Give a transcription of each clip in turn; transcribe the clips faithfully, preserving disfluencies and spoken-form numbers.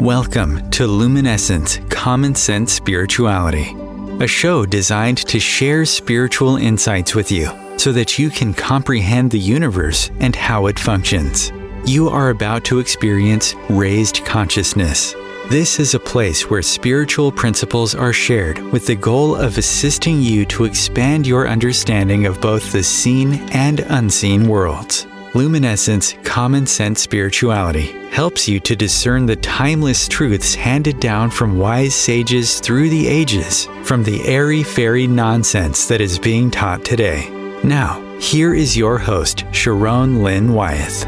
Welcome to Luminescence Common Sense Spirituality, a show designed to share spiritual insights with you so that you can comprehend the universe and how it functions. You are about to experience raised consciousness. This is a place where spiritual principles are shared with the goal of assisting you to expand your understanding of both the seen and unseen worlds. Luminescence Common Sense Spirituality helps you to discern the timeless truths handed down from wise sages through the ages, from the airy-fairy nonsense that is being taught today. Now, here is your host, Sharon Lynn Wyeth.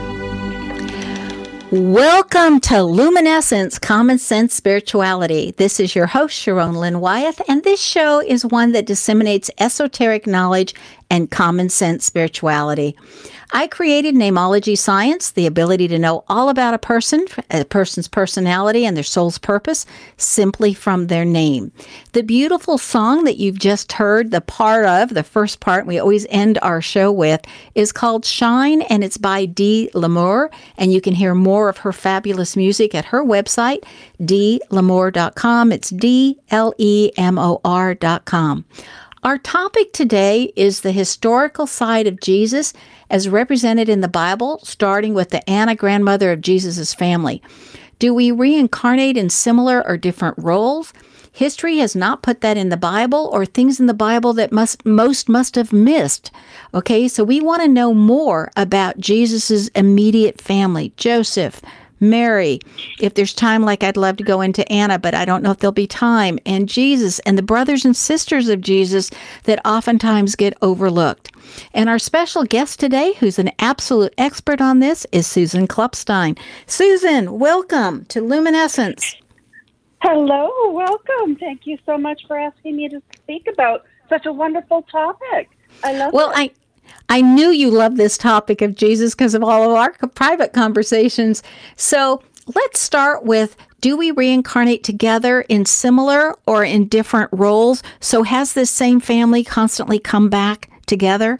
Welcome to Luminescence Common Sense Spirituality. This is your host, Sharon Lynn Wyeth, and this show is one that disseminates esoteric knowledge and common sense spirituality. I created namology science, the ability to know all about a person, a person's personality and their soul's purpose, simply from their name. The beautiful song that you've just heard, the part of, the first part we always end our show with, is called Shine, and it's by Dee L'Amour, and you can hear more of her fabulous music at her website, dee lamour dot com. It's D L E M O R dot com. Our topic today is the historical side of Jesus as represented in the Bible, starting with the Anna, grandmother of Jesus' family. Do we reincarnate in similar or different roles? History has not put that in the Bible, or things in the Bible that must most must have missed. Okay, so we want to know more about Jesus' immediate family, Joseph, Mary. If there's time, like I'd love to go into Anna, but I don't know if there'll be time, and Jesus and the brothers and sisters of Jesus that oftentimes get overlooked. And our special guest today, who's an absolute expert on this, is Susan Klopstein. Susan, welcome to Luminescence. Hello, welcome. Thank you so much for asking me to speak about such a wonderful topic. I love well, it. I I knew you loved this topic of Jesus because of all of our private conversations. So let's start with, do we reincarnate together in similar or in different roles? So has this same family constantly come back together?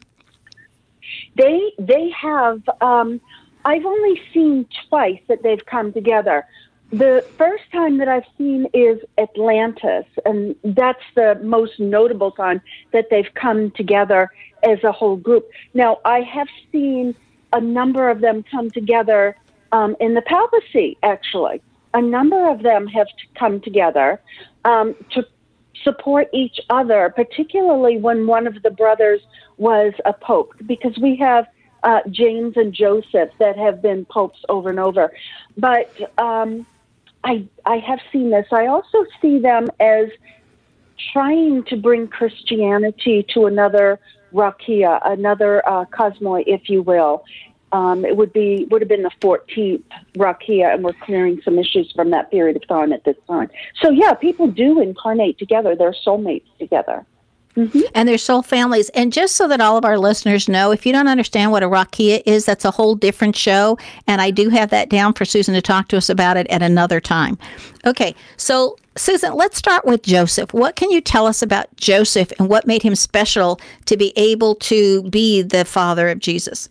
They they have, um, I've only seen twice that they've come together. The first time that I've seen is Atlantis, and that's the most notable time that they've come together as a whole group. Now, I have seen a number of them come together um, in the papacy, actually. A number of them have come together um, to support each other, particularly when one of the brothers was a pope, because we have uh, James and Joseph that have been popes over and over. But um, I, I have seen this. I also see them as trying to bring Christianity to another Rakia, another uh, cosmoi, if you will. Um, it would be would have been the fourteenth Rakia, and we're clearing some issues from that period of time at this time. So yeah, people do incarnate together; they're soulmates together. Mm-hmm. And their soul families. And just so that all of our listeners know, if you don't understand what a Rakia is, that's a whole different show. And I do have that down for Susan to talk to us about it at another time. Okay, so Susan, let's start with Joseph. What can you tell us about Joseph and what made him special to be able to be the father of Jesus?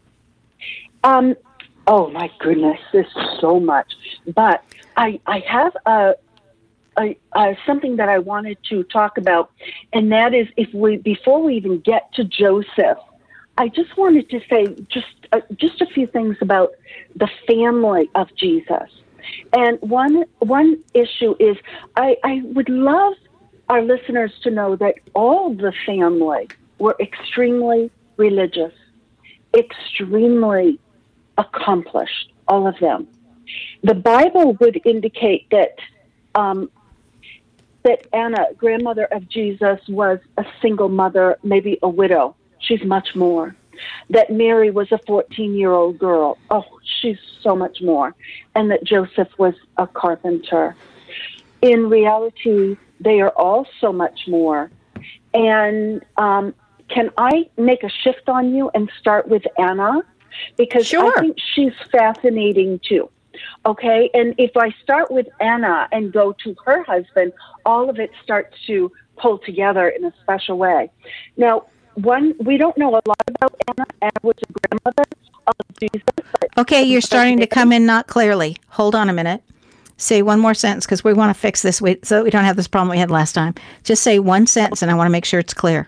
Um. Oh, my goodness, there's so much. But I, I have a... Uh, uh, something that I wanted to talk about, and that is, if we before we even get to Joseph, I just wanted to say just uh, just a few things about the family of Jesus. And one one issue is, I, I would love our listeners to know that all the family were extremely religious, extremely accomplished, all of them. The Bible would indicate that um, that Anna, grandmother of Jesus, was a single mother, maybe a widow. She's much more. That Mary was a fourteen-year-old girl. Oh, she's so much more. And that Joseph was a carpenter. In reality, they are all so much more. And um, can I make a shift on you and start with Anna? Because sure. I think she's fascinating too. Okay, and if I start with Anna and go to her husband, all of it starts to pull together in a special way. Now, one, we don't know a lot about Anna. Anna was a grandmother of Jesus. Okay, you're starting to come in not clearly. Hold on a minute. Say one more sentence because we want to fix this we, so that we don't have this problem we had last time. Just say one sentence, and I want to make sure it's clear.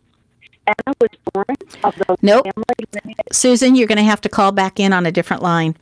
Anna was born of the Nope. family lineage. Susan, you're going to have to call back in on a different line.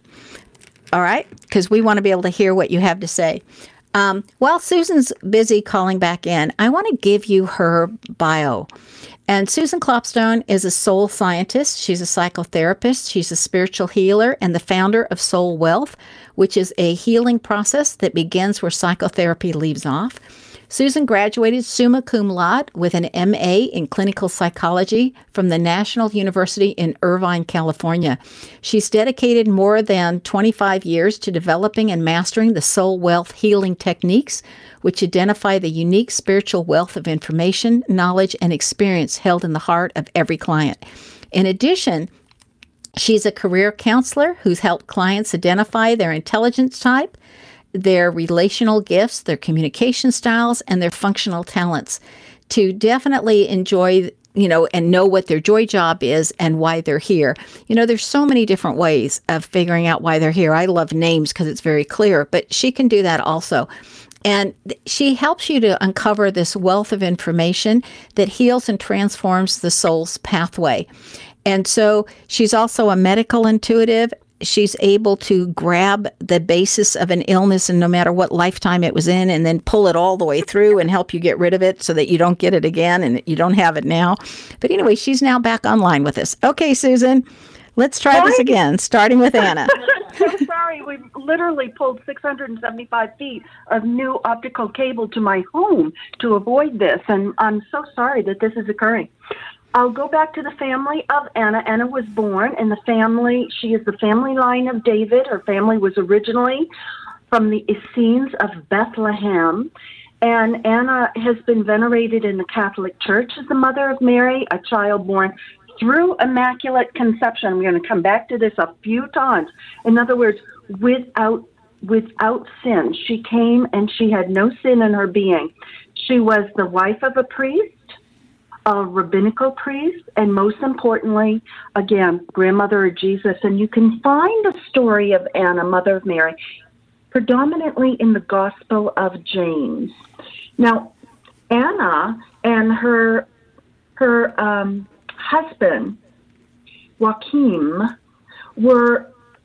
All right? Because we want to be able to hear what you have to say. Um, while Susan's busy calling back in, I want to give you her bio. And Susan Klopstone is a soul scientist. She's a psychotherapist. She's a spiritual healer and the founder of Soul Wealth, which is a healing process that begins where psychotherapy leaves off. Susan graduated summa cum laude with an M A in clinical psychology from the National University in Irvine, California. She's dedicated more than twenty-five years to developing and mastering the soul wealth healing techniques, which identify the unique spiritual wealth of information, knowledge, and experience held in the heart of every client. In addition, she's a career counselor who's helped clients identify their intelligence type, their relational gifts, their communication styles, and their functional talents to definitely enjoy, you know, and know what their joy job is and why they're here. You know, there's so many different ways of figuring out why they're here. I love names because it's very clear, but she can do that also. And she helps you to uncover this wealth of information that heals and transforms the soul's pathway. And so she's also a medical intuitive. She's able to grab the basis of an illness and no matter what lifetime it was in and then pull it all the way through and help you get rid of it so that you don't get it again and you don't have it now. But anyway, she's now back online with us. Okay, Susan, let's try Hi. this again, starting with Anna. I'm so sorry. We literally pulled six hundred seventy-five feet of new optical cable to my home to avoid this, and I'm so sorry that this is occurring. I'll go back to the family of Anna. Anna was born in the family, she is the family line of David. Her family was originally from the Essenes of Bethlehem. And Anna has been venerated in the Catholic Church as the Mother of Mary, a child born through Immaculate Conception. We're going to come back to this a few times. In other words, without without sin. She came and she had no sin in her being. She was the wife of a priest, a rabbinical priest, and most importantly, again, grandmother of Jesus. And you can find the story of Anna, Mother of Mary, predominantly in the Gospel of James. Now, Anna and her her um, husband, Joachim, were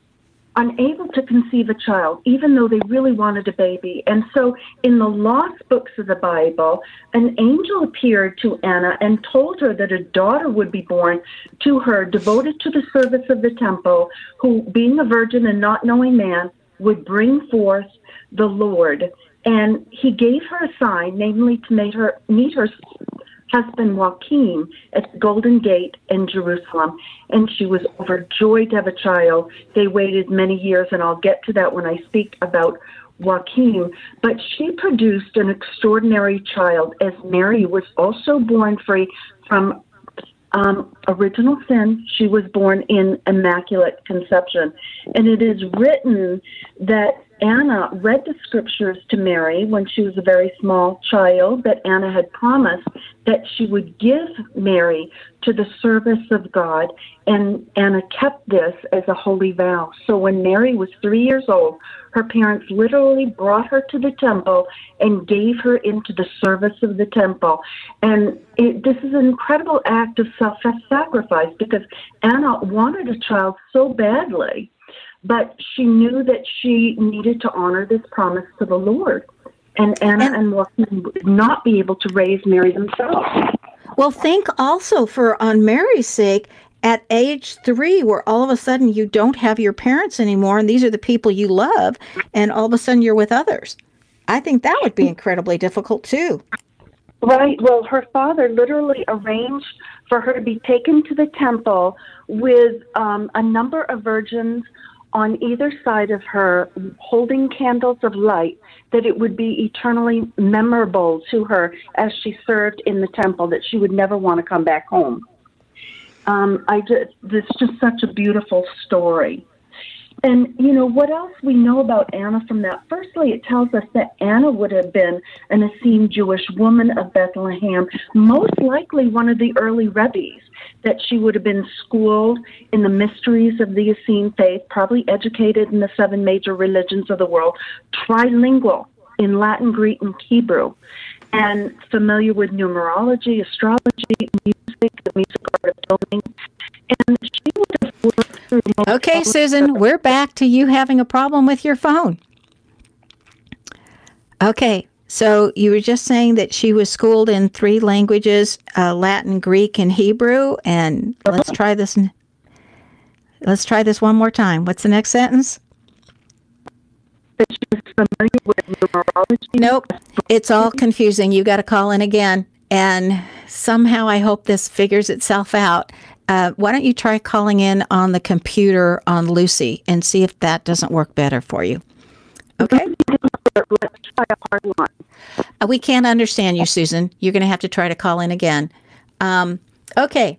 unable to conceive a child, even though they really wanted a baby. And so in the lost books of the Bible, an angel appeared to Anna and told her that a daughter would be born to her, devoted to the service of the temple, who, being a virgin and not knowing man, would bring forth the Lord. And he gave her a sign, namely to meet her, meet her husband Joachim at the Golden Gate in Jerusalem, and she was overjoyed to have a child. They waited many years, and I'll get to that when I speak about Joachim, but she produced an extraordinary child, as Mary was also born free from um, original sin. She was born in Immaculate Conception, and it is written that Anna read the scriptures to Mary when she was a very small child, that Anna had promised that she would give Mary to the service of God, and Anna kept this as a holy vow. So when Mary was three years old, her parents literally brought her to the temple and gave her into the service of the temple. And it, this is an incredible act of self-sacrifice because Anna wanted a child so badly, but she knew that she needed to honor this promise to the Lord. And Anna and, and Joachim would not be able to raise Mary themselves. Well, think also for, on Mary's sake, at age three, where all of a sudden you don't have your parents anymore, and these are the people you love, and all of a sudden you're with others. I think that would be incredibly difficult, too. Right. Well, her father literally arranged for her to be taken to the temple with um, a number of virgins on either side of her, holding candles of light, that it would be eternally memorable to her as she served in the temple, that she would never want to come back home. Um, I just, this is just such a beautiful story. And, you know, what else we know about Anna from that? Firstly, it tells us that Anna would have been an Essene Jewish woman of Bethlehem, most likely one of the early rabbis. that she would have been schooled in the mysteries of the Essene faith, probably educated in the seven major religions of the world, trilingual in Latin, Greek, and Hebrew, and familiar with numerology, astrology, music, the music art of toning. And she would have worked through... Okay, Susan, we're back to you having a problem with your phone. Okay, so you were just saying that she was schooled in three languages, uh, Latin, Greek, and Hebrew, and let's try this. Let's try this one more time. What's the next sentence? That she was familiar with numerology. Nope, it's all confusing. You got to call in again, and somehow I hope this figures itself out. Uh, why don't you try calling in on the computer on Lucy and see if that doesn't work better for you? Okay. Let's try a hard one. Uh, we can't understand you, Susan. You're going to have to try to call in again. Um, okay.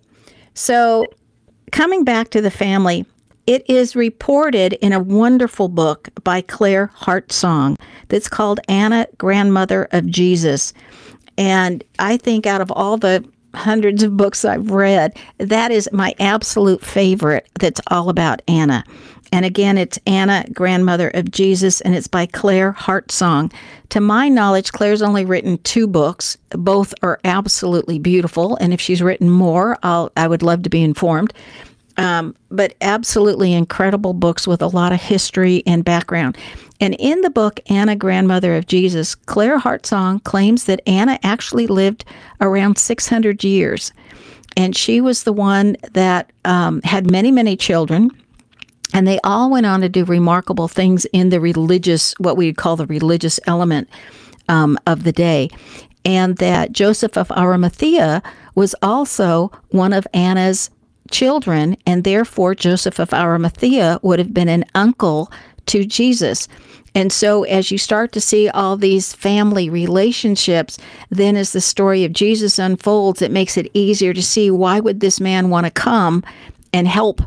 So coming back to the family, it is reported in a wonderful book by Claire Hartsong that's called Anna, Grandmother of Jesus. And I think out of all the hundreds of books I've read, that is my absolute favorite that's all about Anna. And again, it's Anna, Grandmother of Jesus, and it's by Claire Hartsong. To my knowledge, Claire's only written two books. Both are absolutely beautiful, and if she's written more, I'll, I would love to be informed. Um, but absolutely incredible books with a lot of history and background. And in the book, Anna, Grandmother of Jesus, Claire Hartsong claims that Anna actually lived around six hundred years. And she was the one that um, had many, many children. And they all went on to do remarkable things in the religious, what we would call the religious element um, of the day. And that Joseph of Arimathea was also one of Anna's children, and therefore Joseph of Arimathea would have been an uncle to Jesus. And so as you start to see all these family relationships, then as the story of Jesus unfolds, it makes it easier to see why would this man want to come and help.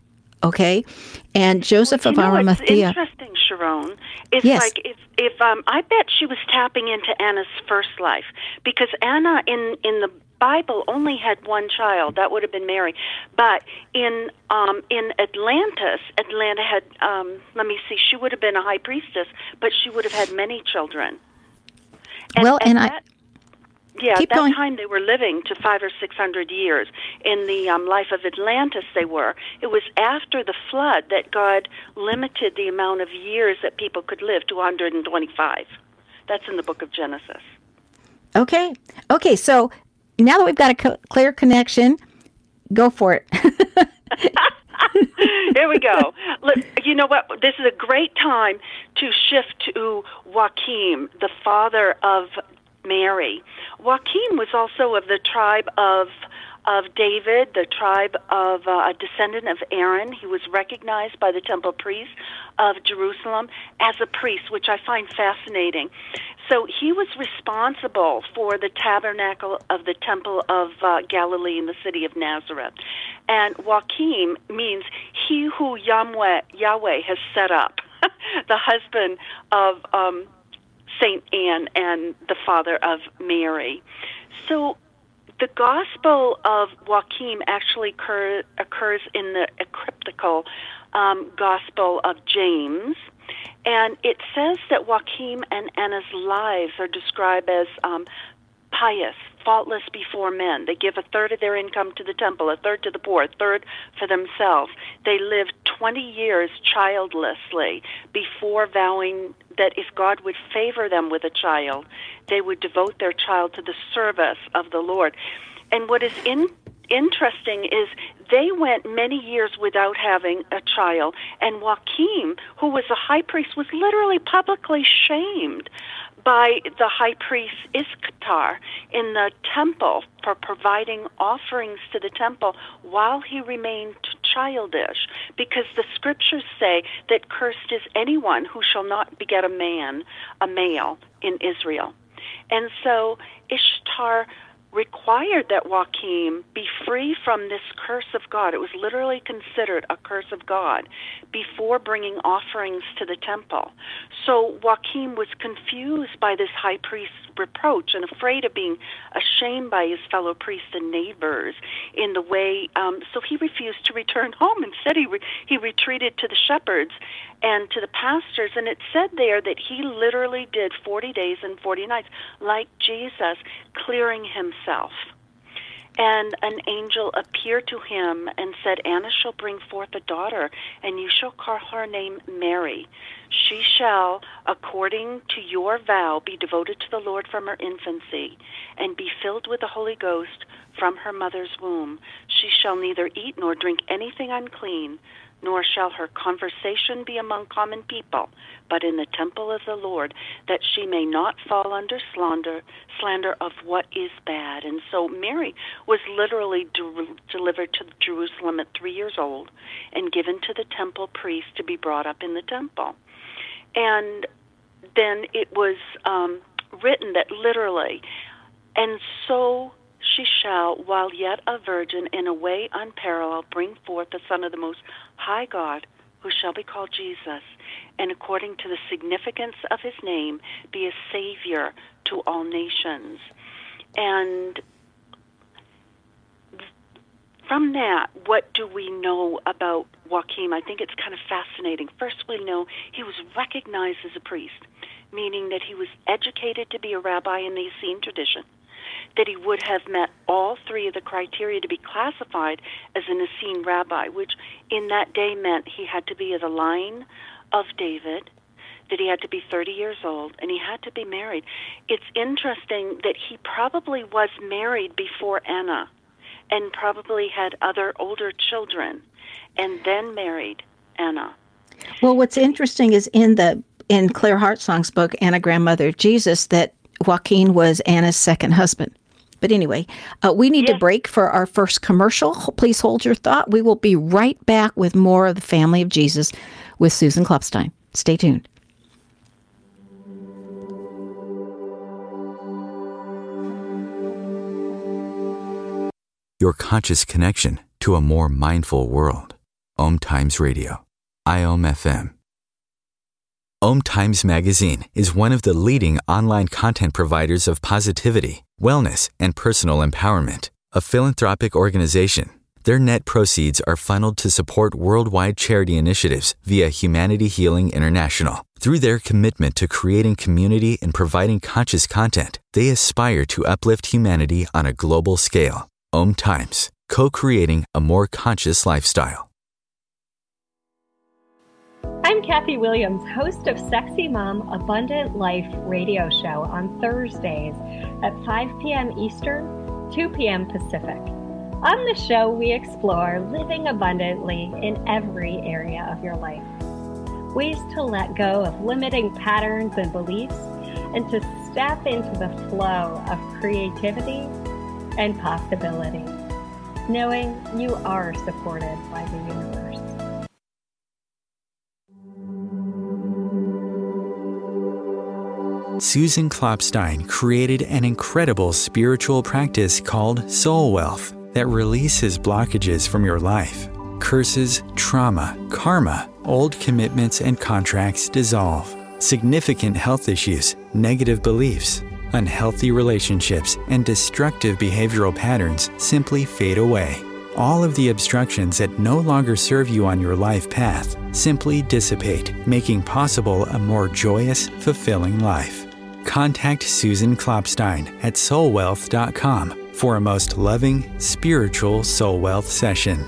Okay, and Joseph well, of you know, Arimathea. It's interesting, Sharon. It's yes. like if if um, I bet she was tapping into Anna's first life, because Anna in in the Bible only had one child. That would have been Mary. But in um, in Atlantis, Atlanta had. Um, let me see. She would have been a high priestess, but she would have had many children. And, well, and, and I. That, Yeah, Keep at that going. time they were living to five or six hundred years. In the um, life of Atlantis, they were. It was after the flood that God limited the amount of years that people could live to one hundred twenty-five. That's in the book of Genesis. Okay. Okay, so now that we've got a co- clear connection, go for it. Here we go. Look, you know what? This is a great time to shift to Joachim, the father of Mary. Joachim was also of the tribe of of David, the tribe of uh, a descendant of Aaron. He was recognized by the temple priests of Jerusalem as a priest, which I find fascinating. So he was responsible for the tabernacle of the temple of uh, Galilee in the city of Nazareth. And Joachim means he who Yahweh, Yahweh has set up, the husband of um, Saint Anne and the father of Mary. So the Gospel of Joachim actually occur, occurs in the ecryptical um, Gospel of James, and it says that Joachim and Anna's lives are described as um, pious, faultless before men. They give a third of their income to the temple, a third to the poor, a third for themselves. They lived twenty years childlessly before vowing that if God would favor them with a child, they would devote their child to the service of the Lord. And what is in, interesting is they went many years without having a child, and Joachim, who was a high priest, was literally publicly shamed by the high priest Ishtar in the temple for providing offerings to the temple while he remained childish, because the scriptures say that cursed is anyone who shall not beget a man, a male, in Israel. And so Ishtar required that Joachim be free from this curse of God. It was literally considered a curse of God before bringing offerings to the temple. So Joachim was confused by this high priest's reproach and afraid of being ashamed by his fellow priests and neighbors in the way, um, so he refused to return home. Instead, he, re- he retreated to the shepherds and to the pastors, and it said there that he literally did forty days and forty nights, like Jesus, clearing himself. And an angel appeared to him and said, Anna shall bring forth a daughter, and you shall call her name Mary. She shall, according to your vow, be devoted to the Lord from her infancy, and be filled with the Holy Ghost from her mother's womb. She shall neither eat nor drink anything unclean, nor shall her conversation be among common people, but in the temple of the Lord, that she may not fall under slander, slander of what is bad. And so Mary was literally de- delivered to Jerusalem at three years old and given to the temple priest to be brought up in the temple. And then it was um, written that literally, and so she shall, while yet a virgin, in a way unparalleled, bring forth the Son of the Most High God, who shall be called Jesus, and according to the significance of his name, be a Savior to all nations. And from that, what do we know about Joachim? I think it's kind of fascinating. First, we know he was recognized as a priest, meaning that he was educated to be a rabbi in the Essene tradition, that he would have met all three of the criteria to be classified as an Essene rabbi, which in that day meant he had to be of the line of David, that he had to be thirty years old, and he had to be married. It's interesting that he probably was married before Anna and probably had other older children and then married Anna. Well, what's interesting is in the in Claire Hartsong's book, Anna Grandmother of Jesus, that Joachim was Anna's second husband. But anyway, uh, we need yes. to break for our first commercial. Please hold your thought. We will be right back with more of the family of Jesus with Susan Klopstein. Stay tuned. Your conscious connection to a more mindful world. Om Times Radio. I O M F M. Om Times Magazine is one of the leading online content providers of positivity, wellness, and personal empowerment. A philanthropic organization, their net proceeds are funneled to support worldwide charity initiatives via Humanity Healing International. Through their commitment to creating community and providing conscious content, they aspire to uplift humanity on a global scale. Om Times, co-creating a more conscious lifestyle. I'm Kathy Williams, host of Sexy Mom Abundant Life radio show on Thursdays at five p.m. Eastern, two p.m. Pacific. On the show, we explore living abundantly in every area of your life. Ways to let go of limiting patterns and beliefs and to step into the flow of creativity and possibility, knowing you are supported by the universe. Susan Klopstein created an incredible spiritual practice called Soul Wealth that releases blockages from your life. Curses, trauma, karma, old commitments and contracts dissolve. Significant health issues, negative beliefs, unhealthy relationships, and destructive behavioral patterns simply fade away. All of the obstructions that no longer serve you on your life path simply dissipate, making possible a more joyous, fulfilling life. Contact Susan Klopstein at soul wealth dot com for a most loving, spiritual soul wealth session.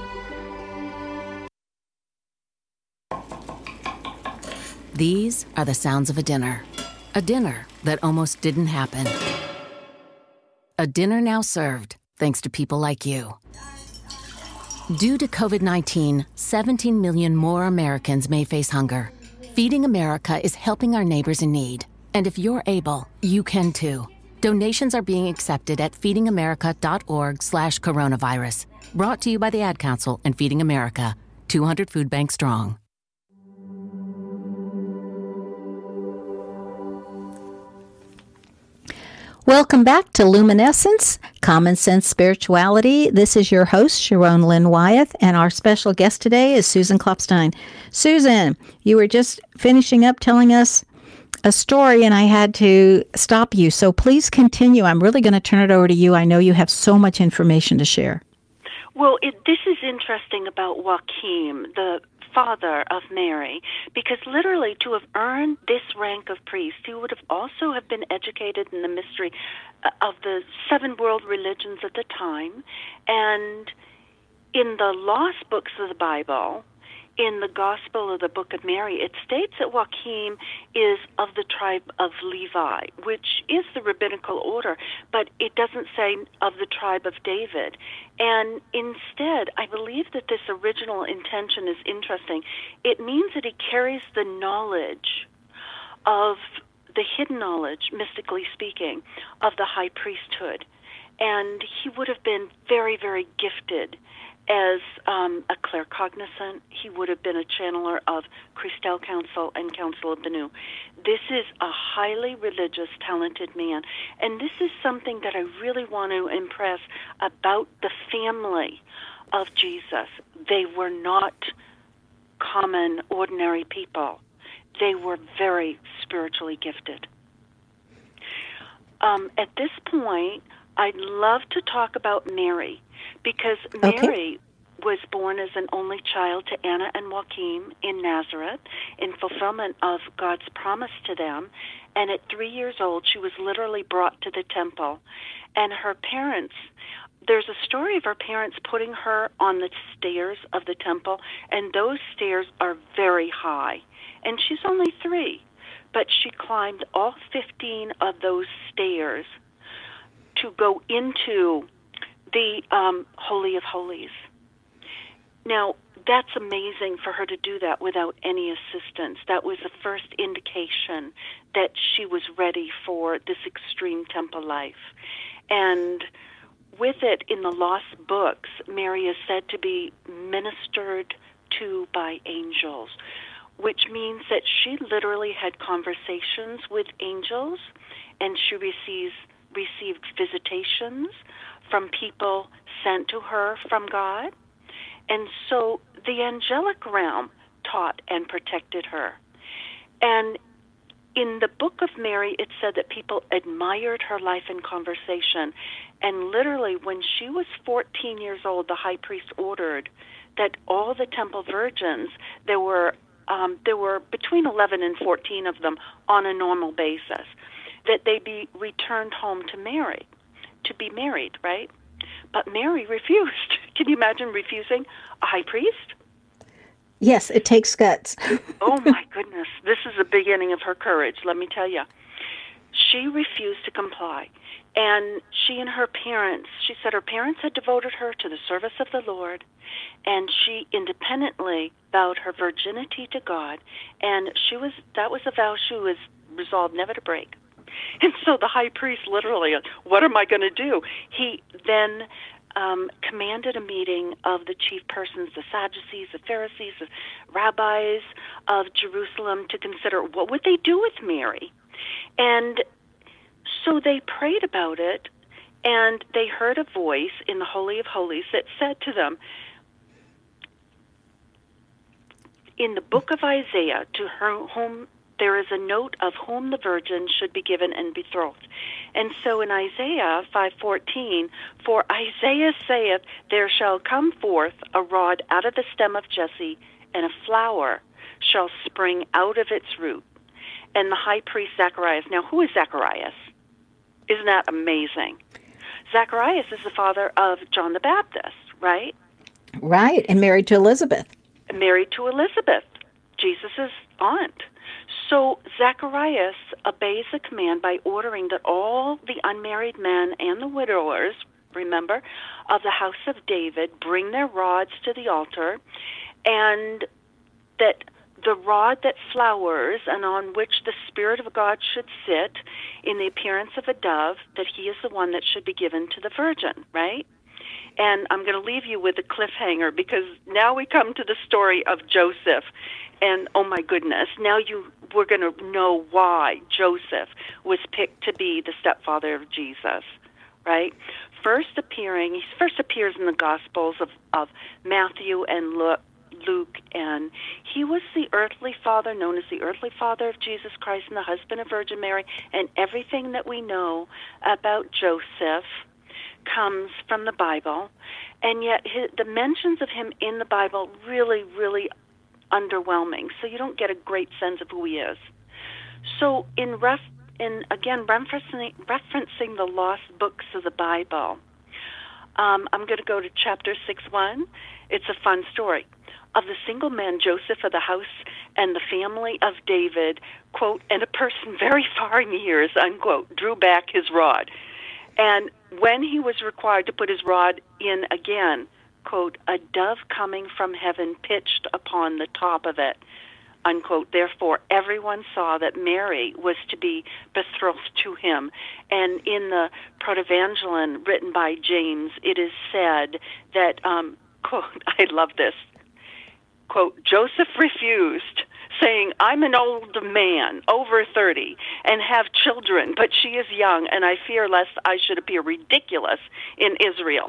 These are the sounds of a dinner. A dinner that almost didn't happen. A dinner now served, thanks to people like you. Due to covid nineteen, seventeen million more Americans may face hunger. Feeding America is helping our neighbors in need. And if you're able, you can too. Donations are being accepted at feedingamerica.org slash coronavirus. Brought to you by the Ad Council and Feeding America, two hundred Food Bank strong. Welcome back to Luminescence, Common Sense Spirituality. This is your host, Sharon Lynn Wyeth, and our special guest today is Susan Klopstein. Susan, you were just finishing up telling us a story and I had to stop you. So please continue. I'm really going to turn it over to you. I know you have so much information to share. Well, it, this is interesting about Joachim, the father of Mary, because literally to have earned this rank of priest, he would have also have been educated in the mystery of the seven world religions at the time. And in the lost books of the Bible, in the Gospel of the Book of Mary, it states that Joachim is of the tribe of Levi, which is the rabbinical order, but it doesn't say of the tribe of David. And instead, I believe that this original intention is interesting. It means that he carries the knowledge of the hidden knowledge, mystically speaking, of the high priesthood. And he would have been very, very gifted as um, a claircognizant. He would have been a channeler of Christelle Council and Council of Benu. This is a highly religious, talented man. And this is something that I really want to impress about the family of Jesus. They were not common, ordinary people. They were very spiritually gifted. Um, at this point, I'd love to talk about Mary, because Mary okay. was born as an only child to Anna and Joachim in Nazareth in fulfillment of God's promise to them. And at three years old, she was literally brought to the temple. And her parents, there's a story of her parents putting her on the stairs of the temple, and those stairs are very high. And she's only three, but she climbed all fifteen of those stairs to go into the um, Holy of Holies. Now, that's amazing for her to do that without any assistance. That was the first indication that she was ready for this extreme temple life. And with it, in the lost books, Mary is said to be ministered to by angels, which means that she literally had conversations with angels, and she receives received visitations from people sent to her from God. And so the angelic realm taught and protected her. And in the Book of Mary, it said that people admired her life and conversation. And literally, when she was fourteen years old, the high priest ordered that all the temple virgins, there were um, there were between eleven and fourteen of them on a normal basis, that they be returned home to Mary, to be married, right? But Mary refused. Can you imagine refusing a high priest? Yes, it takes guts. Oh, my goodness. This is the beginning of her courage, let me tell you. She refused to comply. And she and her parents, she said her parents had devoted her to the service of the Lord, and she independently vowed her virginity to God, and she was that was a vow she was resolved never to break. And so the high priest literally, what am I going to do? He then um, commanded a meeting of the chief persons, the Sadducees, the Pharisees, the rabbis of Jerusalem, to consider what would they do with Mary. And so they prayed about it, and they heard a voice in the Holy of Holies that said to them, in the book of Isaiah, to her, whom there is a note of whom the virgin should be given and betrothed. And so in Isaiah five fourteen, for Isaiah saith, there shall come forth a rod out of the stem of Jesse, and a flower shall spring out of its root. And the high priest Zacharias. Now, who is Zacharias? Isn't that amazing? Zacharias is the father of John the Baptist, right? Right, and married to Elizabeth. Married to Elizabeth, Jesus' aunt. So Zacharias obeys the command by ordering that all the unmarried men and the widowers, remember, of the house of David bring their rods to the altar, and that the rod that flowers and on which the Spirit of God should sit in the appearance of a dove, that he is the one that should be given to the virgin, right? And I'm going to leave you with a cliffhanger, because now we come to the story of Joseph. And oh my goodness, now you we're going to know why Joseph was picked to be the stepfather of Jesus, right? First appearing, he first appears in the Gospels of, of Matthew and Luke, Luke, and he was the earthly father, known as the earthly father of Jesus Christ and the husband of Virgin Mary, and everything that we know about Joseph comes from the Bible, and yet his, the mentions of him in the Bible really, really underwhelming, so you don't get a great sense of who he is. So in, ref, in again, referencing, referencing the lost books of the Bible, um, I'm going to go to chapter six one. It's a fun story. Of the single man, Joseph of the house and the family of David, quote, and a person very far in years, unquote, drew back his rod. And when he was required to put his rod in again, quote, a dove coming from heaven pitched upon the top of it, unquote. Therefore, everyone saw that Mary was to be betrothed to him. And in the Protevangelion written by James, it is said that, um, quote, I love this, quote, Joseph refused, saying, I'm an old man, over thirty, and have children, but she is young, and I fear lest I should appear ridiculous in Israel.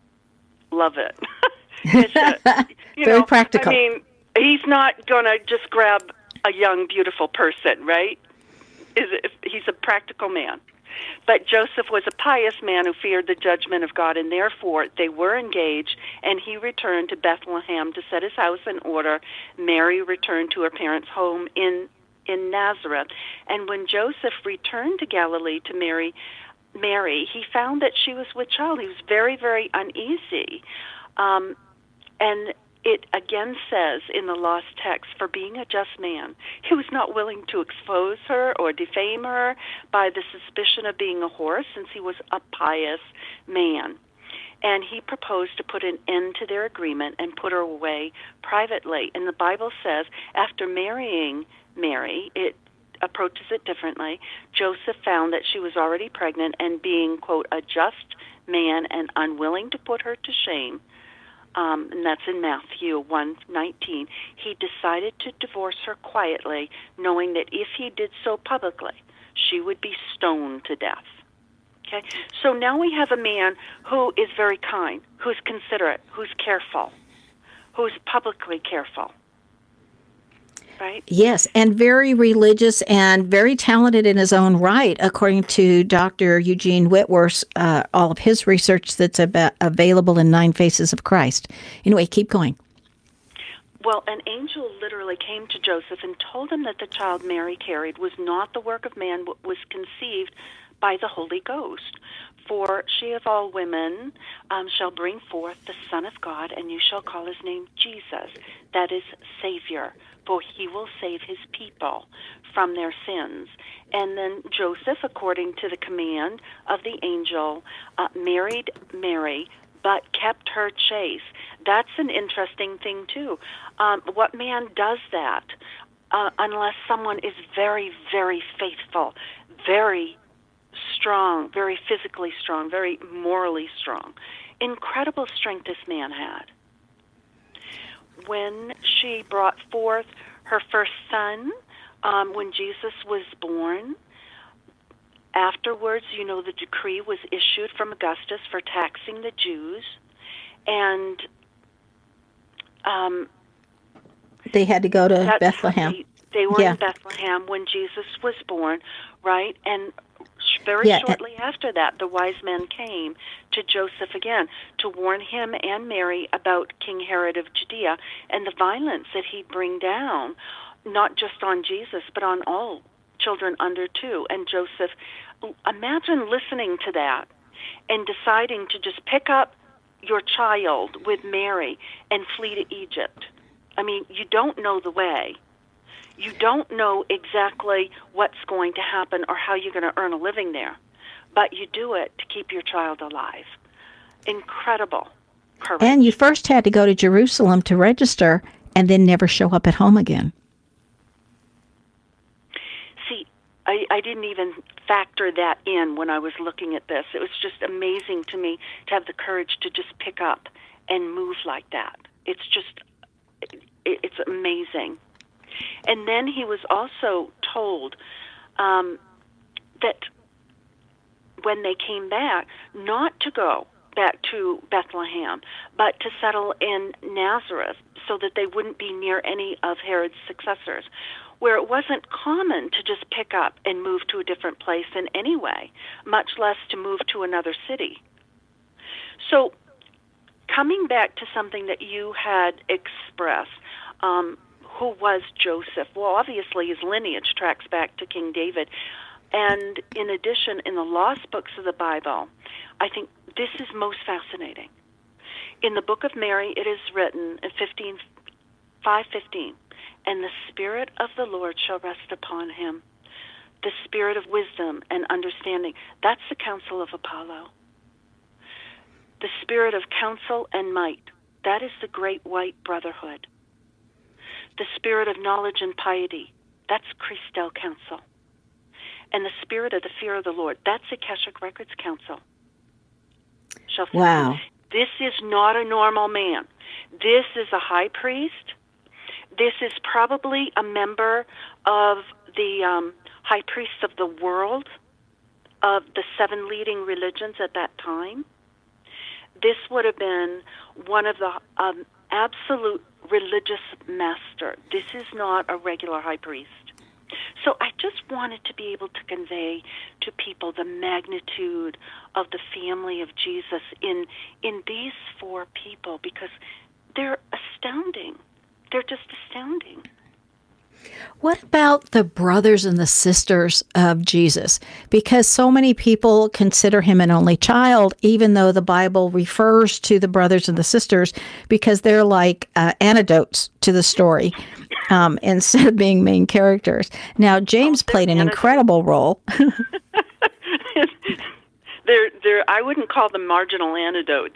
Love it. It's a, you Very know, practical. I mean, he's not going to just grab a young, beautiful person, right? Is it, he's a practical man. But Joseph was a pious man who feared the judgment of God, and therefore they were engaged, and he returned to Bethlehem to set his house in order. Mary returned to her parents' home in, in Nazareth. And when Joseph returned to Galilee to Mary, Mary, he found that she was with child. He was very, very uneasy. Um, and it again says in the lost text, for being a just man, he was not willing to expose her or defame her by the suspicion of being a whore, since he was a pious man. And he proposed to put an end to their agreement and put her away privately. And the Bible says, after marrying Mary, it approaches it differently. Joseph found that she was already pregnant, and being, quote, a just man and unwilling to put her to shame, Um, and that's in Matthew one nineteen, he decided to divorce her quietly, knowing that if he did so publicly, she would be stoned to death. Okay? So now we have a man who is very kind, who's considerate, who's careful, who's publicly careful. Right? Yes, and very religious and very talented in his own right, according to Doctor Eugene Whitworth's, uh, all of his research that's about, available in Nine Faces of Christ. Anyway, keep going. Well, an angel literally came to Joseph and told him that the child Mary carried was not the work of man, but was conceived by the Holy Ghost. For she of all women um, shall bring forth the Son of God, and you shall call his name Jesus, that is, Savior, for he will save his people from their sins. And then Joseph, according to the command of the angel, uh, married Mary, but kept her chaste. That's an interesting thing, too. Um, what man does that uh, unless someone is very, very faithful, very strong, very physically strong, very morally strong? Incredible strength this man had. When she brought forth her first son, um, when Jesus was born, afterwards, you know, the decree was issued from Augustus for taxing the Jews, and um, they had to go to Bethlehem. They, they were yeah. in Bethlehem when Jesus was born, right? And very yeah. shortly after that, the wise men came to Joseph again to warn him and Mary about King Herod of Judea and the violence that he'd bring down, not just on Jesus, but on all children under two. And Joseph, imagine listening to that and deciding to just pick up your child with Mary and flee to Egypt. I mean, you don't know the way. You don't know exactly what's going to happen or how you're going to earn a living there, but you do it to keep your child alive. Incredible courage. And you first had to go to Jerusalem to register and then never show up at home again. See, I, I didn't even factor that in when I was looking at this. It was just amazing to me to have the courage to just pick up and move like that. It's just, it, it's amazing. And then he was also told um, that when they came back, not to go back to Bethlehem, but to settle in Nazareth, so that they wouldn't be near any of Herod's successors, where it wasn't common to just pick up and move to a different place in any way, much less to move to another city. So coming back to something that you had expressed, um, who was Joseph? Well, obviously his lineage tracks back to King David. And in addition, in the lost books of the Bible, I think this is most fascinating. In the book of Mary, it is written in five fifteen, and the Spirit of the Lord shall rest upon him, the Spirit of wisdom and understanding. That's the counsel of Apollo. The Spirit of counsel and might. That is the great white brotherhood. The Spirit of knowledge and piety. That's Christel Council. And the Spirit of the fear of the Lord. That's the Akashic Records Council. Wow. This is not a normal man. This is a high priest. This is probably a member of the um, high priests of the world, of the seven leading religions at that time. This would have been one of the um, absolute religious master. This is not a regular high priest. So I just wanted to be able to convey to people the magnitude of the family of Jesus in in these four people, because they're astounding. They're just astounding. What about the brothers and the sisters of Jesus? Because so many people consider him an only child, even though the Bible refers to the brothers and the sisters, because they're like uh, anecdotes to the story um, instead of being main characters. Now, James oh, played an anecdotes. incredible role. They're, they're, I wouldn't call them marginal anecdotes.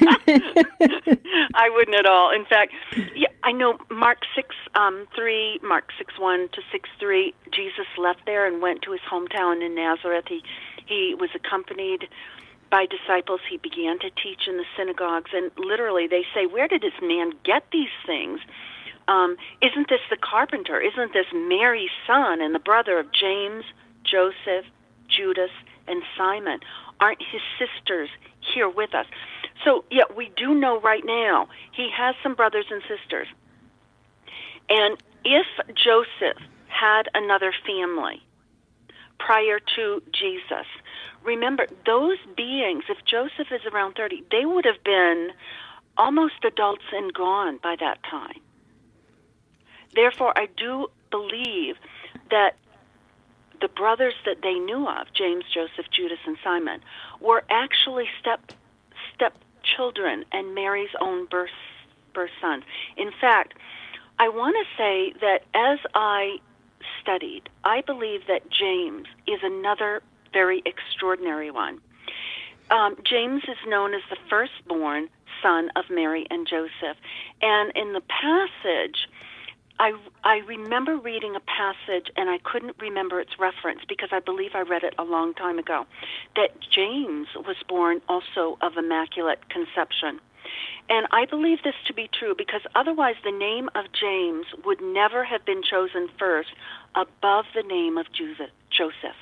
I wouldn't at all. In fact, yeah, I know Mark six um, three, Mark six one to six three. Jesus left there and went to his hometown in Nazareth. He he was accompanied by disciples. He began to teach in the synagogues, and literally they say, "Where did this man get these things? Um, isn't this the carpenter? Isn't this Mary's son and the brother of James, Joseph, Judas, and Simon? Aren't his sisters here with us?" So, yeah, we do know right now he has some brothers and sisters. And if Joseph had another family prior to Jesus, remember, those beings, if Joseph is around thirty, they would have been almost adults and gone by that time. Therefore, I do believe that the brothers that they knew of, James, Joseph, Judas, and Simon, were actually step stepchildren and Mary's own birth, birth sons. In fact, I want to say that as I studied, I believe that James is another very extraordinary one. Um, James is known as the firstborn son of Mary and Joseph. And in the passage, I, I remember reading a passage, and I couldn't remember its reference because I believe I read it a long time ago, that James was born also of immaculate conception. And I believe this to be true because otherwise the name of James would never have been chosen first above the name of Joseph.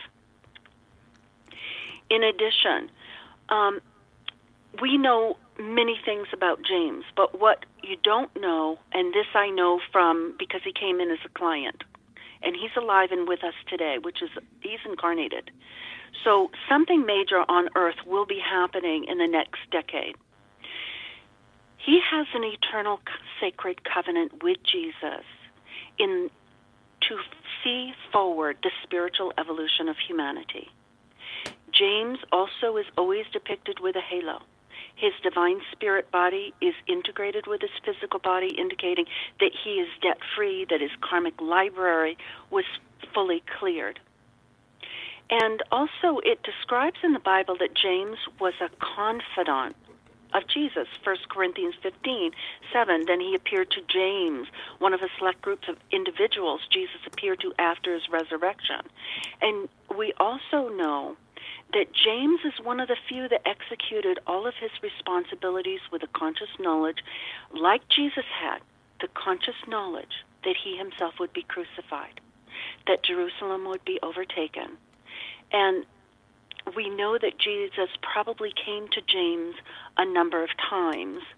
In addition, um, we know many things about James, but what you don't know, and this I know from because he came in as a client, and he's alive and with us today, which is he's incarnated. So something major on earth will be happening in the next decade. He has an eternal sacred covenant with Jesus in to see forward the spiritual evolution of humanity. James also is always depicted with a halo. His divine spirit body is integrated with his physical body, indicating that he is debt-free, that his karmic library was fully cleared. And also it describes in the Bible that James was a confidant of Jesus, First Corinthians fifteen seven. Then he appeared to James, one of a select group of individuals Jesus appeared to after his resurrection. And we also know that James is one of the few that executed all of his responsibilities with a conscious knowledge, like Jesus had, the conscious knowledge that he himself would be crucified, that Jerusalem would be overtaken. And we know that Jesus probably came to James a number of times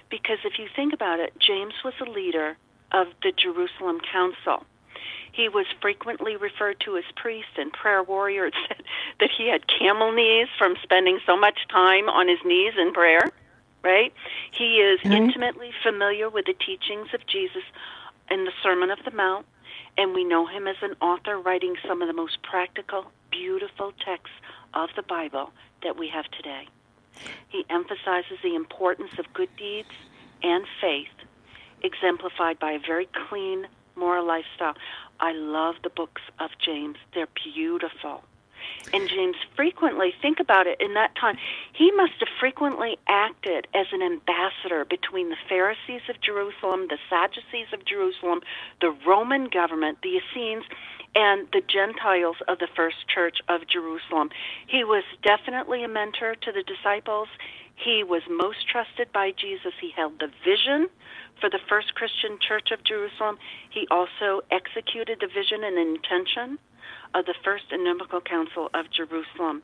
because if you think about it, James was a leader of the Jerusalem Council. He was frequently referred to as priest and prayer warrior. It said that he had camel knees from spending so much time on his knees in prayer, right? He is mm-hmm. intimately familiar with the teachings of Jesus in the Sermon of the Mount, and we know him as an author writing some of the most practical, beautiful texts of the Bible that we have today. He emphasizes the importance of good deeds and faith, exemplified by a very clean moral lifestyle. I love the books of James. They're beautiful. And James frequently, think about it, in that time, he must have frequently acted as an ambassador between the Pharisees of Jerusalem, the Sadducees of Jerusalem, the Roman government, the Essenes, and the Gentiles of the first church of Jerusalem. He was definitely a mentor to the disciples. He was most trusted by Jesus. He held the vision for the first Christian church of Jerusalem. He also executed the vision and intention of the First Ecumenical Council of Jerusalem.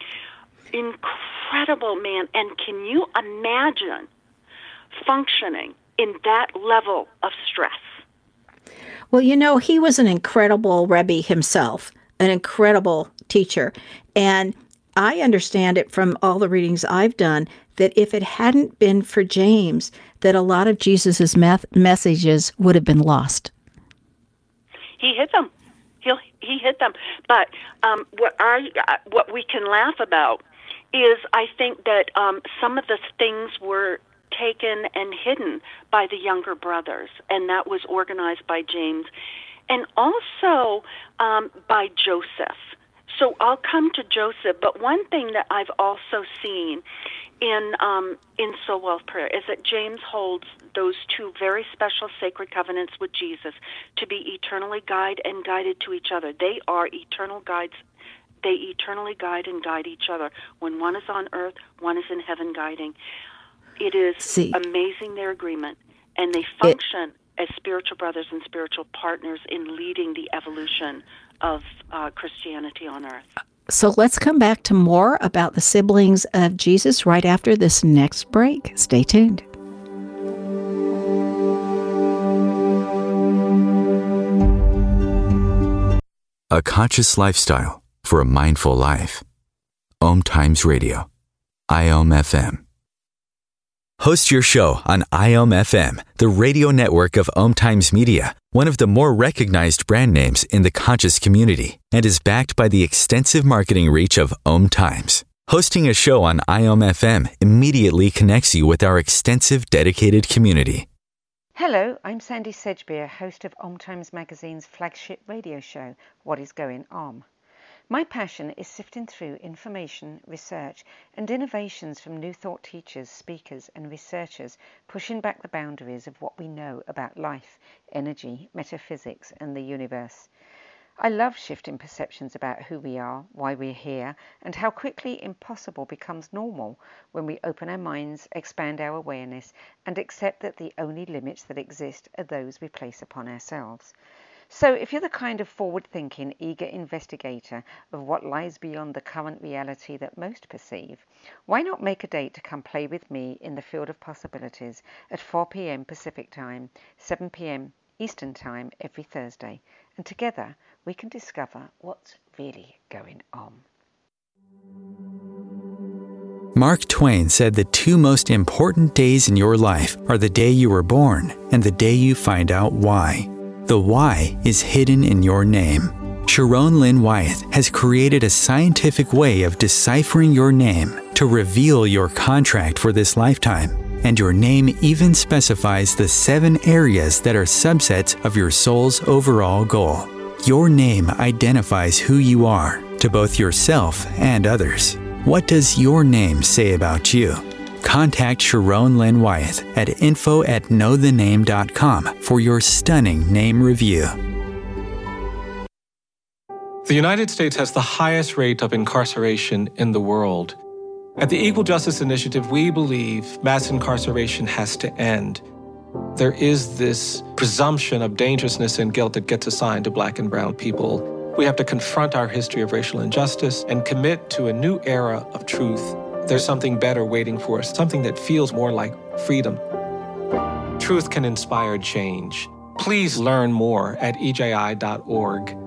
Incredible man. And can you imagine functioning in that level of stress? Well, you know, he was an incredible Rebbe himself, an incredible teacher. And I understand it from all the readings I've done that if it hadn't been for James, that a lot of Jesus's me- messages would have been lost. He hit them. He he hit them. But um, what I what we can laugh about is I think that um, some of the things were taken and hidden by the younger brothers, and that was organized by James, and also um, by Joseph. So I'll come to Joseph, but one thing that I've also seen in um, in Soul Wealth Prayer is that James holds those two very special sacred covenants with Jesus to be eternally guide and guided to each other. They are eternal guides. They eternally guide and guide each other. When one is on earth, one is in heaven guiding. It is See. amazing, their agreement, and they function it, as spiritual brothers and spiritual partners in leading the evolution of uh, Christianity on earth. So let's come back to more about the siblings of Jesus right after this next break. Stay tuned. A conscious lifestyle for a mindful life. Om Times Radio. I O M F M. Host your show on I O M F M, the radio network of Om Times Media, one of the more recognized brand names in the conscious community, and is backed by the extensive marketing reach of Om Times. Hosting a show on I O M F M immediately connects you with our extensive dedicated community. Hello, I'm Sandy Sedgbeer, host of Om Times Magazine's flagship radio show, What is Going Om. My passion is sifting through information, research, and innovations from new thought teachers, speakers, and researchers pushing back the boundaries of what we know about life, energy, metaphysics, and the universe. I love shifting perceptions about who we are, why we're here, and how quickly impossible becomes normal when we open our minds, expand our awareness, and accept that the only limits that exist are those we place upon ourselves. So if you're the kind of forward-thinking, eager investigator of what lies beyond the current reality that most perceive, why not make a date to come play with me in the field of possibilities at four p.m. Pacific Time, seven p.m. Eastern Time every Thursday, and together we can discover what's really going on. Mark Twain said the two most important days in your life are the day you were born and the day you find out why. The why is hidden in your name. Sharon Lynn Wyeth has created a scientific way of deciphering your name to reveal your contract for this lifetime. And your name even specifies the seven areas that are subsets of your soul's overall goal. Your name identifies who you are to both yourself and others. What does your name say about you? Contact Sharon Lynn Wyeth at info at know the name dot com for your stunning name review. The United States has the highest rate of incarceration in the world. At the Equal Justice Initiative, we believe mass incarceration has to end. There is this presumption of dangerousness and guilt that gets assigned to Black and brown people. We have to confront our history of racial injustice and commit to a new era of truth. There's something better waiting for us, something that feels more like freedom. truth can inspire change. Please learn more at E J I dot org.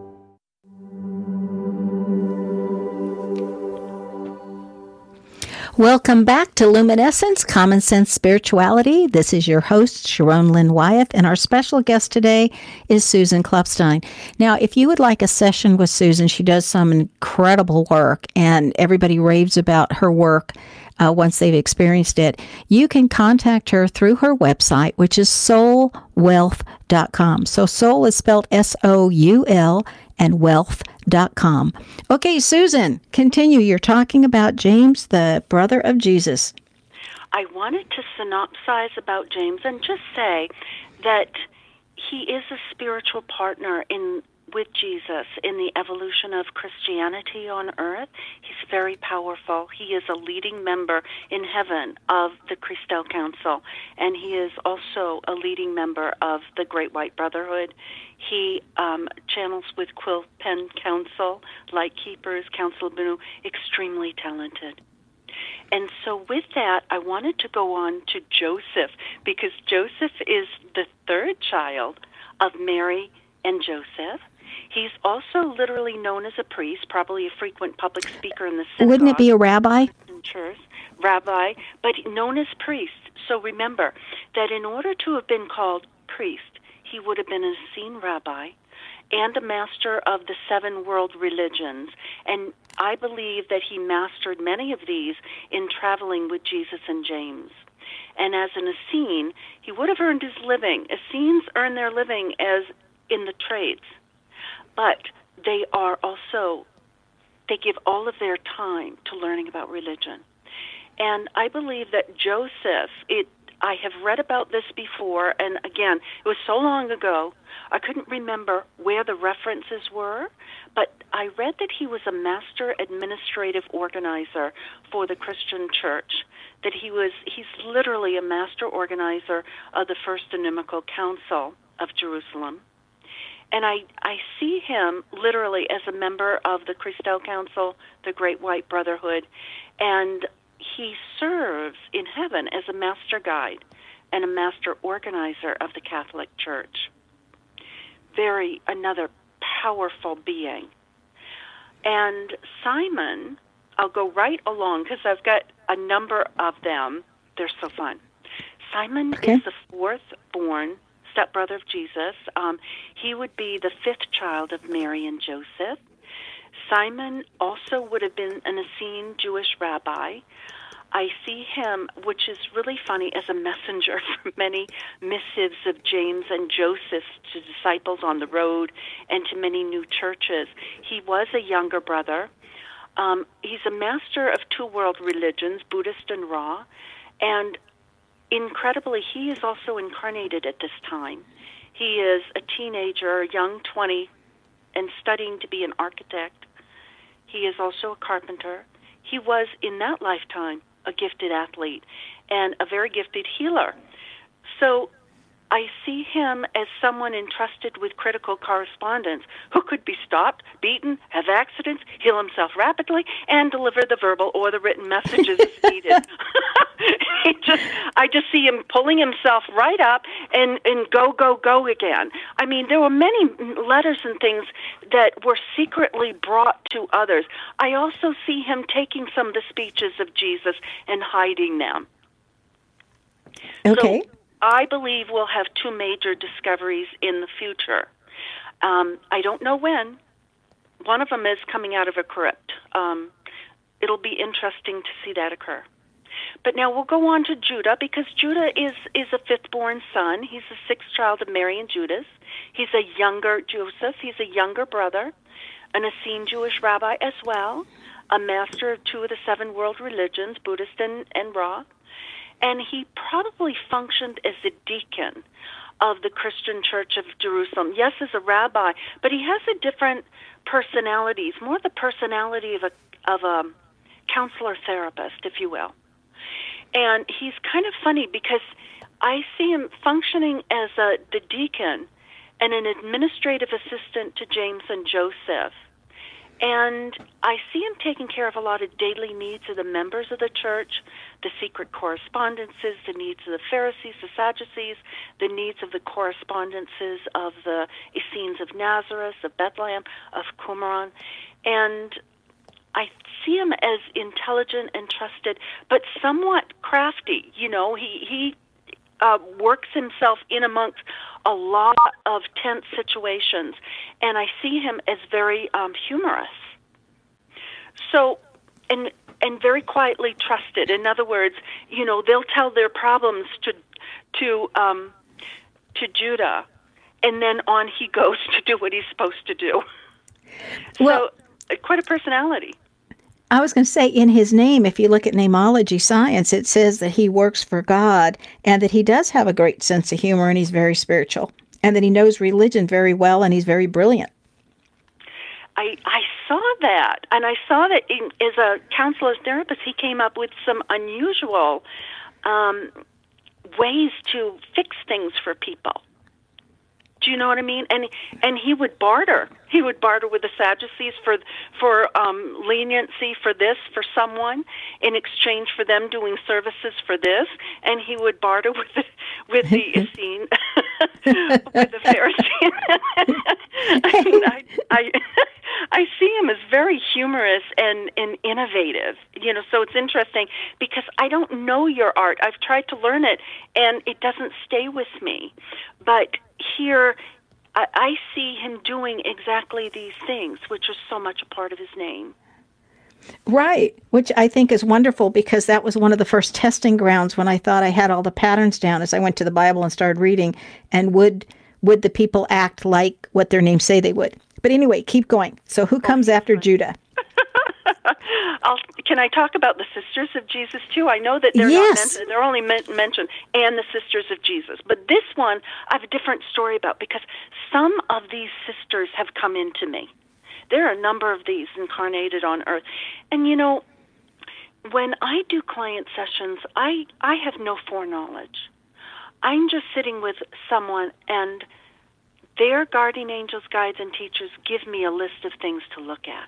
Welcome back to Luminescence, Common Sense Spirituality. This is your host, Sharon Lynn Wyeth, and our special guest today is Susan Klopstein. Now, if you would like a session with Susan, she does some incredible work, and everybody raves about her work uh, once they've experienced it. You can contact her through her website, which is soul wealth dot com. So soul is spelled S O U L and wealth dot com. Okay, Susan, continue. You're talking about James, the brother of Jesus. I wanted to synopsize about James and just say that he is a spiritual partner in with Jesus in the evolution of Christianity on earth. He's very powerful. He is a leading member in heaven of the Christel Council, and he is also a leading member of the Great White Brotherhood. He um, channels with Quill Pen Council, Light Keepers, Council of Benu, extremely talented. And so with that, I wanted to go on to Joseph, because Joseph is the third child of Mary and Joseph. He's also literally known as a priest, probably a frequent public speaker in the synagogue. Wouldn't it be a rabbi? In church, rabbi, but known as priest. So remember that in order to have been called priest, he would have been a Essene rabbi and a master of the seven world religions. And I believe that he mastered many of these in traveling with Jesus and James. And as an Essene, he would have earned his living. Essenes earn their living as in the trades. But they are also, they give all of their time to learning about religion. And I believe that Joseph, it, I have read about this before, and again, it was so long ago, I couldn't remember where the references were, but I read that he was a master administrative organizer for the Christian church, that he was, he's literally a master organizer of the First Inimical Council of Jerusalem. And I, I see him literally as a member of the Christel Council, the Great White Brotherhood, and he serves in heaven as a master guide and a master organizer of the Catholic Church. Very, another powerful being. And Simon, I'll go right along because I've got a number of them. They're so fun. Simon okay. is the fourth born stepbrother of Jesus. Um, he would be the fifth child of Mary and Joseph. Simon also would have been an Essene Jewish rabbi. I see him, which is really funny, as a messenger for many missives of James and Joseph to disciples on the road and to many new churches. He was a younger brother. Um, he's a master of two world religions, Buddhist and Ra, and incredibly, he is also incarnated at this time. He is a teenager, a young twenty, and studying to be an architect. He is also a carpenter. He was, in that lifetime, a gifted athlete and a very gifted healer. So I see him as someone entrusted with critical correspondence who could be stopped, beaten, have accidents, heal himself rapidly, and deliver the verbal or the written messages as needed. He just, I just see him pulling himself right up and, and go, go, go again. I mean, there were many letters and things that were secretly brought to others. I also see him taking some of the speeches of Jesus and hiding them. Okay. So, I believe we'll have two major discoveries in the future. Um, I don't know when. One of them is coming out of a crypt. Um, it'll be interesting to see that occur. But now we'll go on to Judah, because Judah is, is a fifth-born son. He's the sixth child of Mary and Judas. He's a younger Joseph. He's a younger brother, an Essene Jewish rabbi as well, a master of two of the seven world religions, Buddhist and, and Ra. And he probably functioned as a deacon of the Christian Church of Jerusalem. Yes, as a rabbi, but he has a different personality. He's more the personality of a of a counselor therapist, if you will. And he's kind of funny because I see him functioning as a the deacon and an administrative assistant to James and Joseph. And I see him taking care of a lot of daily needs of the members of the church, the secret correspondences, the needs of the Pharisees, the Sadducees, the needs of the correspondences of the Essenes of Nazareth, of Bethlehem, of Qumran. And I see him as intelligent and trusted, but somewhat crafty. You know, he, he uh, works himself in amongst a lot of tense situations, and I see him as very um, humorous. So, and and very quietly trusted. In other words, you know, they'll tell their problems to to um, to Judah, and then on he goes to do what he's supposed to do. Well, so, quite a personality. I was going to say, in his name, if you look at namology science, it says that he works for God and that he does have a great sense of humor and he's very spiritual and that he knows religion very well and he's very brilliant. I, I saw that, and I saw that in, as a counselor therapist, he came up with some unusual um, ways to fix things for people. Do you know what I mean? And and he would barter. He would barter with the Sadducees for for um, leniency for this for someone in exchange for them doing services for this, and he would barter with the, with the Essene, with the Pharisee. I mean, I, I I see him as very humorous and, and innovative. You know, so it's interesting because I don't know your art. I've tried to learn it, and it doesn't stay with me, but here, I, I see him doing exactly these things, which are so much a part of his name. Right, which I think is wonderful because that was one of the first testing grounds when I thought I had all the patterns down as I went to the Bible and started reading, and would would the people act like what their names say they would? But anyway, keep going. So who comes after Judah? I'll, can I talk about the Sisters of Jesus too? I know that they're yes. not mentioned; they're only men- mentioned, and the Sisters of Jesus. But this one, I have a different story about because some of these sisters have come into me. There are a number of these incarnated on earth, and you know, when I do client sessions, I I have no foreknowledge. I'm just sitting with someone, and their guardian angels, guides, and teachers give me a list of things to look at.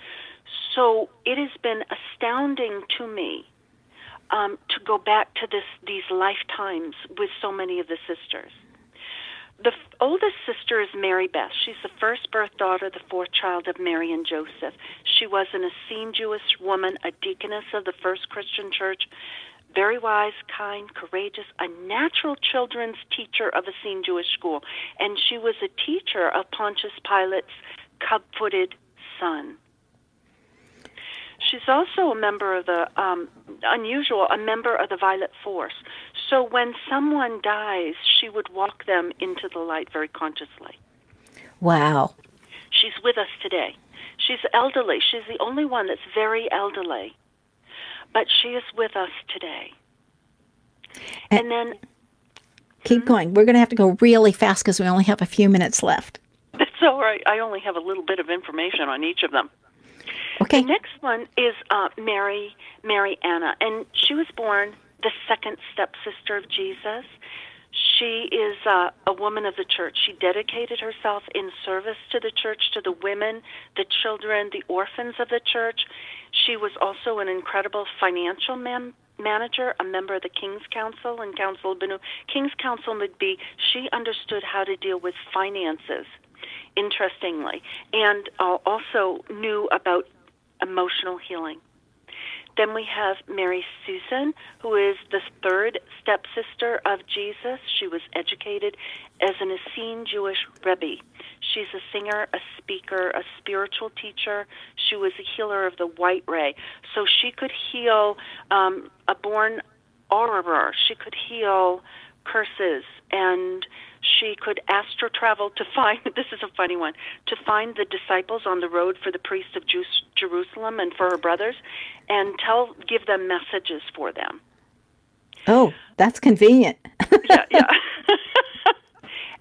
So it has been astounding to me um, to go back to this these lifetimes with so many of the sisters. The f- oldest sister is Mary Beth. She's the first birth daughter, the fourth child of Mary and Joseph. She was an Essene Jewish woman, a deaconess of the first Christian church, very wise, kind, courageous, a natural children's teacher of Essene Jewish school. And she was a teacher of Pontius Pilate's cub-footed son. She's also a member of the, um, unusual, a member of the Violet Force. So when someone dies, she would walk them into the light very consciously. Wow. She's with us today. She's elderly. She's the only one that's very elderly. But she is with us today. And, and then... Keep hmm? going. We're going to have to go really fast because we only have a few minutes left. That's all right. I only have a little bit of information on each of them. Okay. The next one is uh, Mary, Mary Anna, and she was born the second stepsister of Jesus. She is uh, a woman of the church. She dedicated herself in service to the church, to the women, the children, the orphans of the church. She was also an incredible financial mem- manager, a member of the King's Council and Council of Benu. King's Council would be, she understood how to deal with finances, interestingly, and uh, also knew about emotional healing. Then we have Mary Susan, who is the third stepsister of Jesus. She was educated as an Essene Jewish Rebbe. She's a singer, a speaker, a spiritual teacher. She was a healer of the white ray. So she could heal um, a born auror. She could heal curses, and she could astral travel to find, this is a funny one, to find the disciples on the road for the priest of Ju- Jerusalem and for her brothers, and tell, give them messages for them. Oh, that's convenient. yeah, yeah.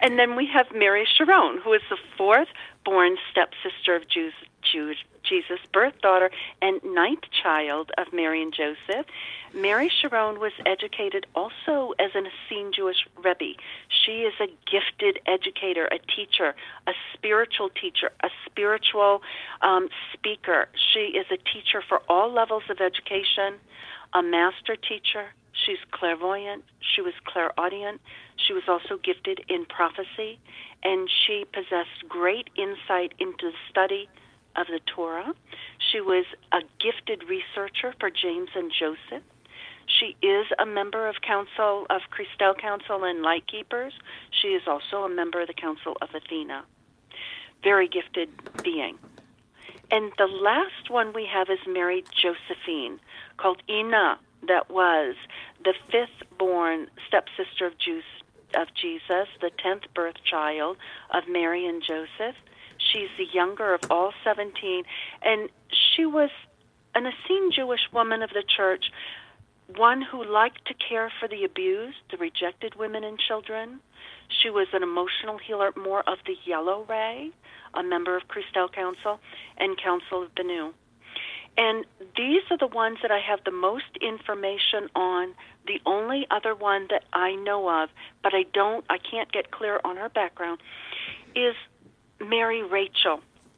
And then we have Mary Sharon, who is the fourth born stepsister of Jews, Jews, Jesus, birth daughter, and ninth child of Mary and Joseph. Mary Sharon was educated also as an Essene Jewish Rebbe. She is a gifted educator, a teacher, a spiritual teacher, a spiritual um, speaker. She is a teacher for all levels of education, a master teacher. She's clairvoyant. She was clairaudient. She was also gifted in prophecy, and she possessed great insight into the study of the Torah. She was a gifted researcher for James and Joseph. She is a member of Council of Christel Council and Lightkeepers. She is also a member of the Council of Athena. Very gifted being. And the last one we have is Mary Josephine, called Ina, that was the fifth born stepsister of, Jews, of Jesus, the tenth birth child of Mary and Joseph. She's the younger of all seventeen, and she was an Essene Jewish woman of the church, one who liked to care for the abused, the rejected women and children. She was an emotional healer, more of the Yellow Ray, a member of Christel Council and Council of Benu. And these are the ones that I have the most information on. The only other one that I know of, but I don't, I can't get clear on her background, is Mary Rachel.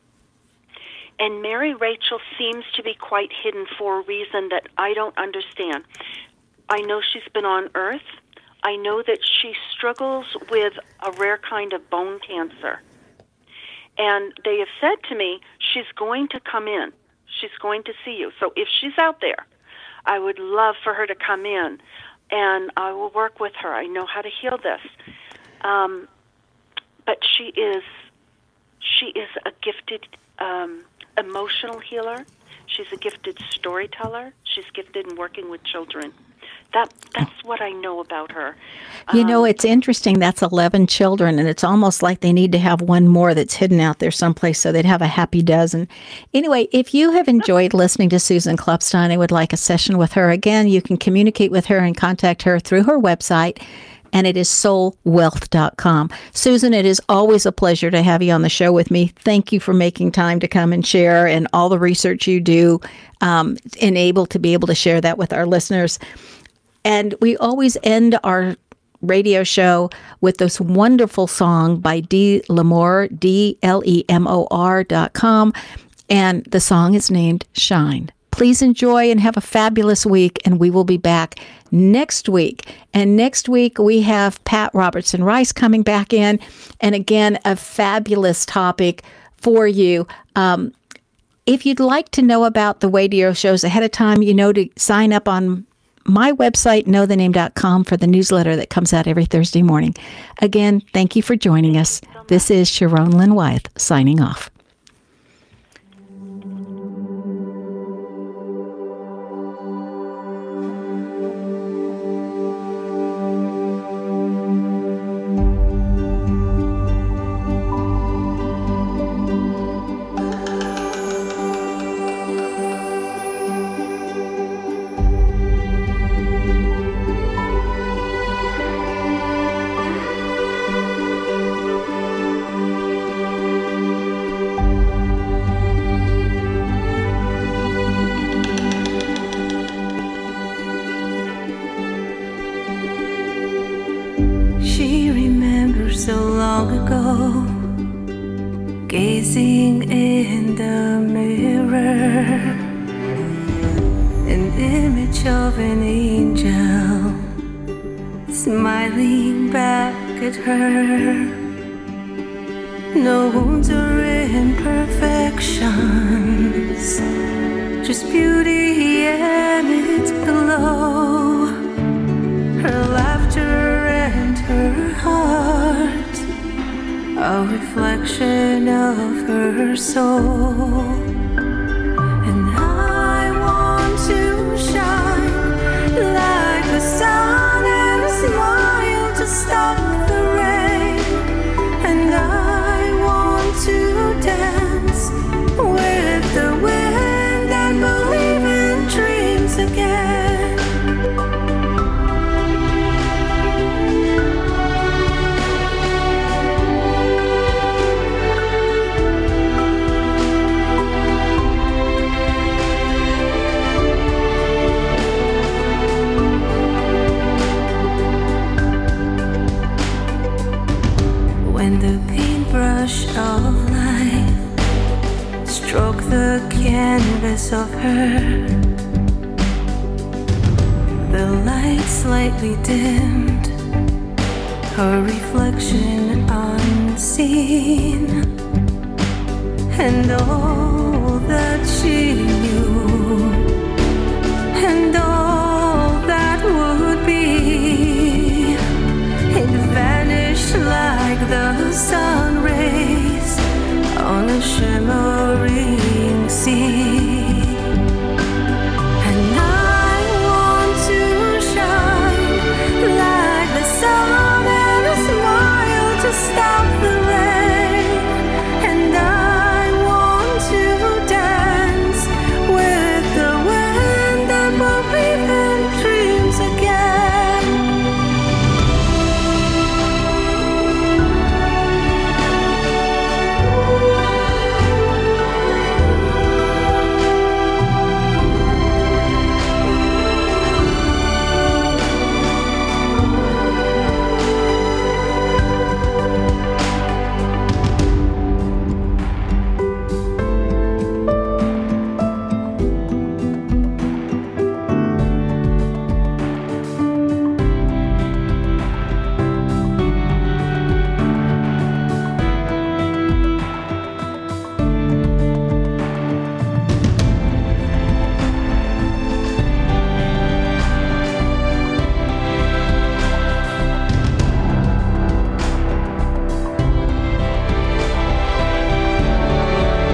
And Mary Rachel seems to be quite hidden for a reason that I don't understand. I know she's been on Earth. I know that she struggles with a rare kind of bone cancer. And they have said to me, she's going to come in. She's going to see you. So if she's out there, I would love for her to come in, and I will work with her. I know how to heal this. Um, but she is she is a gifted um, emotional healer. She's a gifted storyteller. She's gifted in working with children. That that's what I know about her. You um, know, it's interesting. That's eleven children, and it's almost like they need to have one more that's hidden out there someplace so they'd have a happy dozen. Anyway, if you have enjoyed listening to Susan Klopstein and would like a session with her, again, you can communicate with her and contact her through her website, and it is soul wealth dot com. Susan, it is always a pleasure to have you on the show with me. Thank you for making time to come and share, and all the research you do, um, and able to be able to share that with our listeners. And we always end our radio show with this wonderful song by Dee Lemore, D L E M O R dot com. And the song is named Shine. Please enjoy and have a fabulous week. And we will be back next week. And next week we have Pat Robertson Rice coming back in. And again, a fabulous topic for you. Um, if you'd like to know about the radio shows ahead of time, you know to sign up on my website, know the name dot com, for the newsletter that comes out every Thursday morning. Again, thank you for joining us. This is Sharon Lynn Wyeth signing off. Gazing in the mirror, an image of an angel smiling back at her. No wounds or imperfections, just beauty and its glow. Her laughter and her heart, a reflection of her soul. And I want to shine like the sun and smile to stop the rain. And I want to dance with the wind and believe in dreams again. rush of life stroke the canvas of her. The light slightly dimmed, her reflection unseen, and all that she knew